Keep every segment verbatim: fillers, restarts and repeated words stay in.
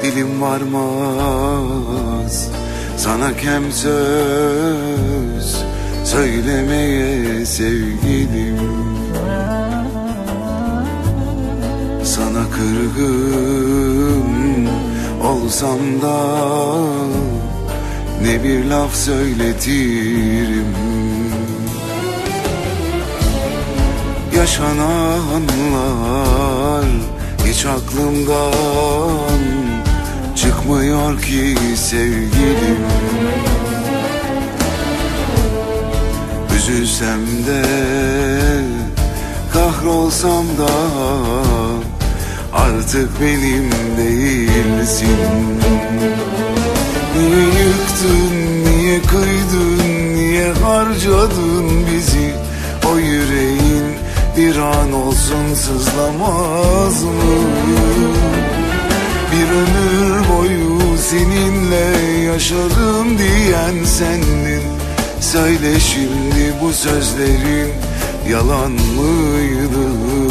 Dilim varmaz sana kem söz söylemeye sevgilim. Sana kırgın olsam da ne bir laf söyletirim. Yaşananlar hiç aklımdan çıkmıyor ki sevgilim. Üzülsem de kahrolsam da artık benim değilsin. Niye yıktın, niye kıydın, niye harcadın bizi? O yüreğin bir an olsun sızlamaz mı? Bir ömür boyu seninle yaşadım diyen sendin. Söyle şimdi bu sözlerin yalan mıydı?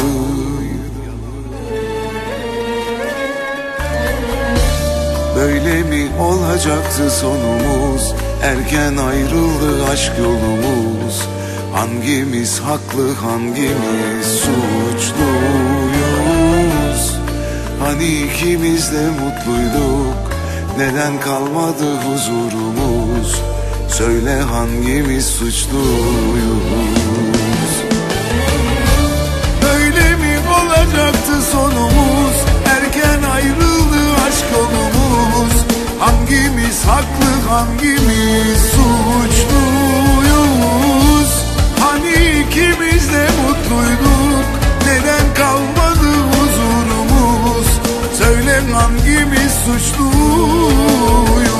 Böyle mi olacaktı sonumuz? Erken ayrıldı aşk yolumuz. Hangimiz haklı, hangimiz suçluyuz? Hani ikimiz de mutluyduk, neden kalmadı huzurumuz? Söyle hangimiz suçluyuz? Böyle mi olacaktı sonumuz? Erken ayrıldı aşk yolumuz. Hangimiz haklı, hangimiz suçluyuz? Hani ikimiz de mutluyduk, neden kalmadı huzurumuz? Söyle hangimiz suçluyuz?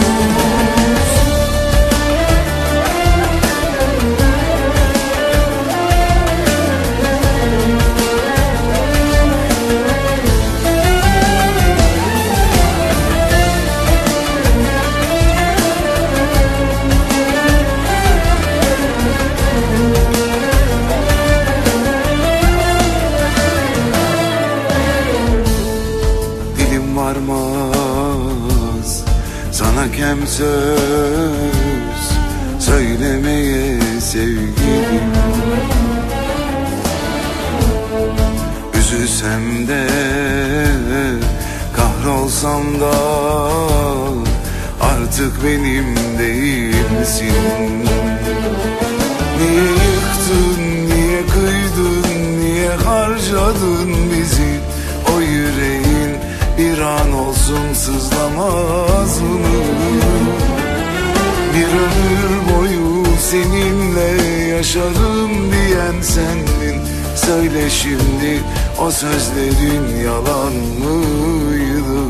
Varmaz sana kem söz söylemeye sevgilim. Üzülsem de kahrolsam da artık benim değilsin. Niye yıktın, niye kıydın, niye harcadın bizi? O yüreğin bir an olsun sızlamaz mı? Bir ömür boyu seninle yaşarım diyen sendin. Söyle şimdi o sözlerin yalan mıydı?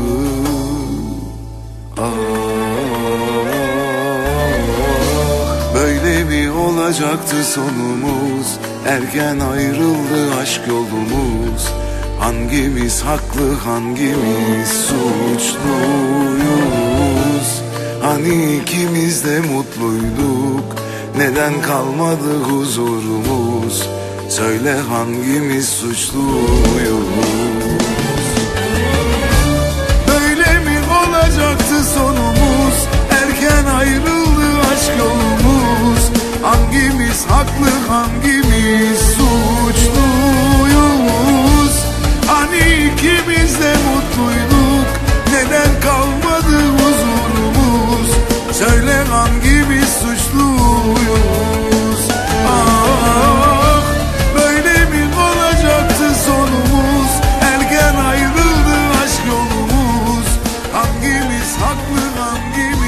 Ah, böyle mi olacaktı sonumuz? Erken ayrıldı aşk yolumuz. Hangimiz haklı, hangimiz suçluyuz? Hani ikimiz de mutluyduk, neden kalmadı huzurumuz? Söyle hangimiz suçluyuz? Böyle mi olacaktı sonumuz? Erken ayrıldı aşk yolumuz. Hangimiz haklı, hangimiz suçluyuz? Hani ikimiz de mutluyduk, neden kalmadı huzurumuz? Söyle hangimiz suçluyuz? Ah, böyle mi olacaktı sonumuz? Erken ayrıldı aşk yolumuz. Hangimiz haklı, hangimiz